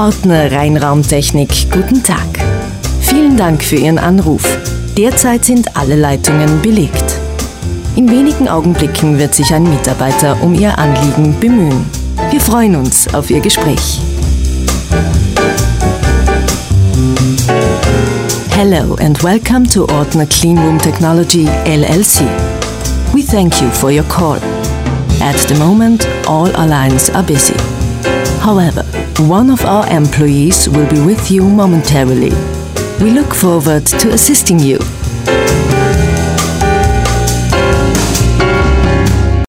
Ortner Reinraumtechnik, guten Tag. Vielen Dank für Ihren Anruf. Derzeit sind alle Leitungen belegt. In wenigen Augenblicken wird sich ein Mitarbeiter um Ihr Anliegen bemühen. Wir freuen uns auf Ihr Gespräch. Hello and welcome to Ortner Cleanroom Technology LLC. We thank you for your call. At the moment, all our lines are busy. However, one of our employees will be with you momentarily. We look forward to assisting you.